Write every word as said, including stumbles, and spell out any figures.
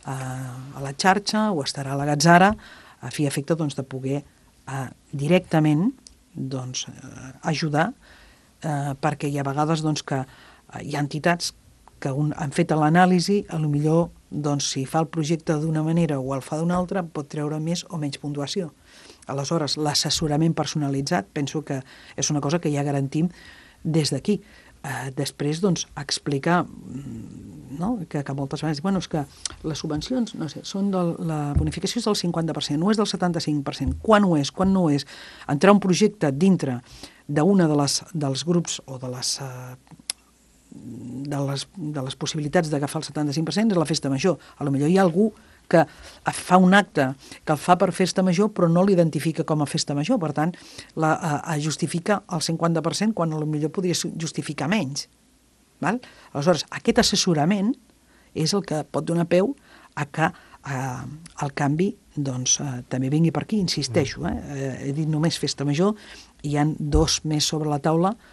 a la xarxa o estarà a la Gatzara a fi i efecte doncs, de poder eh, directament doncs, eh, ajudar eh, perquè hi ha vegades doncs, que eh, hi ha entitats que un, han fet l'anàlisi, a lo millor doncs, si fa el projecte d'una manera o el fa d'una altra pot treure més o menys puntuació. Aleshores, l'assessorament personalitzat penso que és una cosa que ja garantim des d'aquí. Eh, després, doncs, explicar no? que, que moltes vegades bueno, és que les subvencions, no sé, són del, la bonificació és del cinquanta per cent, no és del setanta-cinc per cent. Quan ho és, quan no ho és? Entrar un projecte dintre d'una de les, dels grups o de les, eh, de les, de les possibilitats d'agafar el setanta-cinc per cent és la festa major. A lo millor hi ha algú que fa un acte que el fa per festa major però no l'identifica com a festa major, per tant la, a, a justifica el cinquanta per cent quan potser podria justificar menys. Val? Aleshores, aquest assessorament és el que pot donar peu a que eh, el canvi doncs, eh, també vingui per aquí, insisteixo. Eh? Eh, he dit només festa major, hi han dos més sobre la taula